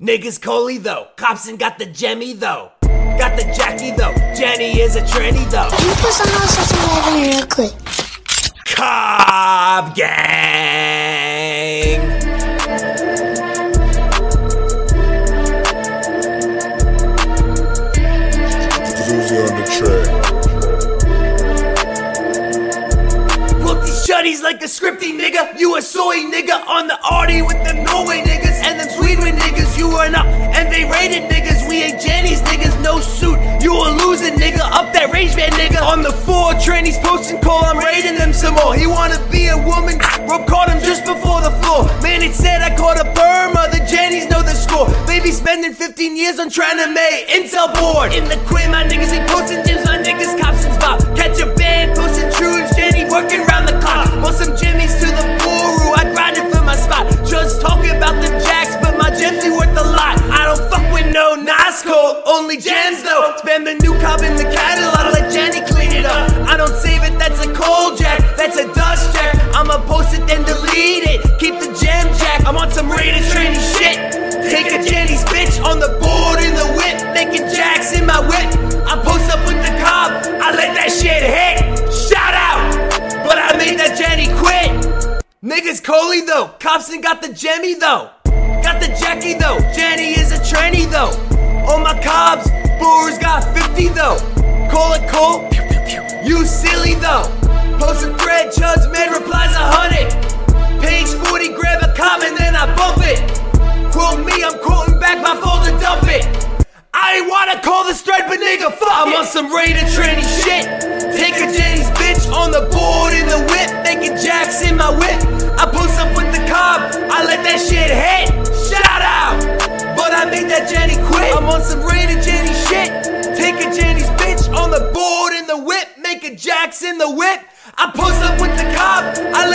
Niggas Coley though, Copson got the Jemmy though. Got the Jackie though, Jenny is a tranny though. Can you put some else that's in real quick? Cobb Gang. Uzi on the track. Book these shutties like a scripty nigga. You a soy nigga on the arty with them Norway niggas and them Sweden niggas. You run up and they raided niggas. We ain't Jenny's niggas, no suit. You a losing nigga, up that range man nigga. On the 4 trannies posting call, I'm raiding them some more. He wanna be a woman, Rob caught him just before the floor. Man, it said I caught a Burma, the Jennies know the score. Baby spending 15 years on trying to make Intel board. In the quit, my niggas ain't posting gyms, my niggas Copson's vibe. Catch a band, posting truths, Jenny working round the clock. Want some Jimmys to the Buru, I grind it for my spot. Just talking about the jacks, but my gems ain't worth a lot. I don't fuck with no Nasco, only gems though. Spend the new Cobb in the catalog, let Jenny clean it up. I don't save it, that's a cold jack, that's a dust jack. I'ma post it then delete it, keep the gem jack. I'm on some rated tranny shit. Take a Jenny's bitch on the board in the whip, making jacks in my whip. I post up with the Cobb, I let that shit hit. Shout out, but I made that Jenny quit. Niggas Coley though, Copson got the Jemmy though. Got the Jackie though, Jenny is a tranny though. All my Cobbs, Brewers got 50 though. Call it cold, you silly though. Post a thread, Chuds man replies 100. Page 40, grab a comment, then I bump it. Quote me, I'm quoting back my folder, dump it. I ain't wanna call this thread, but nigga, fuck I'm on some rated tranny shit. Take a Jenny's bitch on the board in the whip, making jacks in my whip. I post up with the Cobb, I let that shit hit. Shout out, but I made that Jenny quit. I'm on some rated Jenny shit. Take a Jenny's bitch on the board in the whip, making jacks in the whip. I post up with the Cobb, I